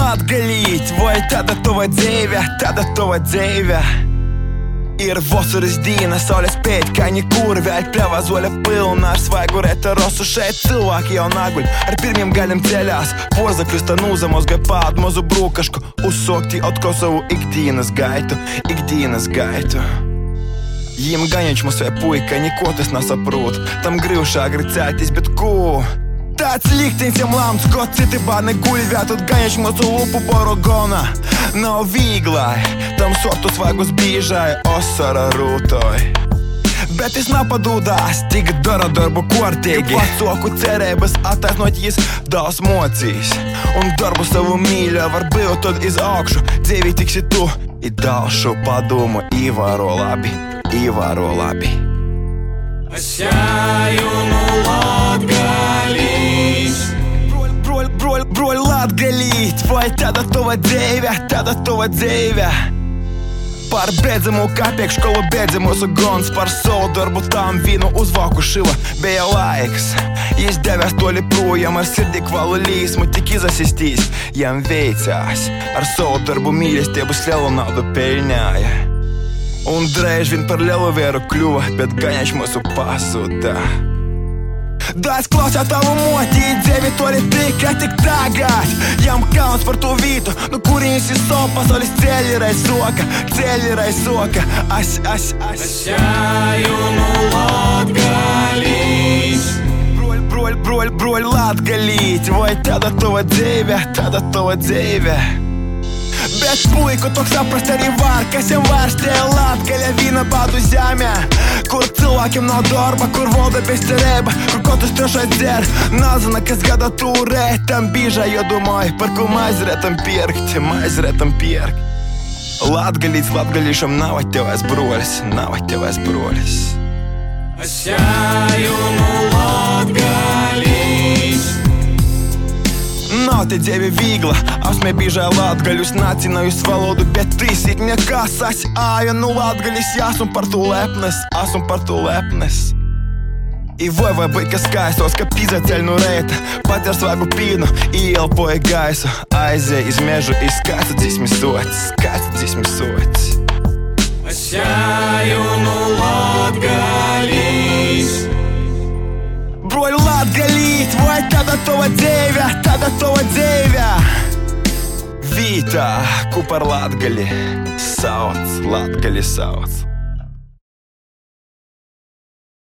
Latgalīt, vai tada tu dzīve. Ir vasaras dienas, saulės pēdkaņi, kur vēl pļava zoļa pilna ar svaigu retarosu. Šeit cilvēki jau naguļ ar pirmiem gaļiem ceļās. Porzakļusta nūzamos gai pār mazu brūkašku, uzsokti otko savu ikdienas gaitu. Jiem gaņiņš mums vai puika, niko tas nesaprot. Tam grīvšā gricētis, bet ko? Tāds likteņs jam lamts, ko citi bārni guļvēt, un gaņiņš mūsu lupu borogona. Nav vīglai, tam sortu svaigus bīžai, osara rūtoj. Bet es napadūdās, tik dara darbu kortīgi. Pacoku cerības attaisnot jis daudz mocīs. Un darbu savu mīļo var būt tad iz augšu. Dzīvi tiksi tu, I dalšu padomu, īvāro labi. Es jāju no Latgalīs. Broļ Latgalīt, vai tada tova dzīve. Par bedzamu kapiek školu bedzamus gons, par savu darbu tam vīnu uzvāku šila. Bija laiks, jis devės toli projām ar sirdī kvalu līsmu, tik izasistīs. Jam veicās, ar savu darbu mīlestības lielu naudu pelnēja. Un drēž vien par lielu vieru kļuva, bet gaņaņš mūsu pasuda. Da es klausā tavu moti, dzīvi toli tikai tik tagad. Jam kauns par to vītu, nu kurīns ir savu pasaules ceļirai soka. Es jāju no Latgalīs. Broļ Latgalīt, vai tada tova dzīve. Bet puiku toks saprast arī var, kas jam vairs tie Latgaļa vīna badu zemē. Kur cilvēkiem nav darba, kur valda bezcerība, kur katrs trešais dzer. Nazina, kas gada turēt, tam bīža, jo domāju, par ko maizretam pirkt. Latgalīts latgalīšam nav atevais brolis. Es jāju no Latgalīs. Nav te dzīve vīgla, asmē bīžai latgaļus, nācinājus valodu, bet tīsīt nekas, es āju no Latgaļis, esmu par to lepnes. I vai būt, ka skaistos, ka pizaceļ no reita, pater svaigu pīnu, ielpoja gaisu, aizēja iz mežu, skaista dzīsmi sots. Es jāju no Latgalīs. Broļ Latgalīt, vai tada tova dzīve. Vītā, ku par Latgali sauc.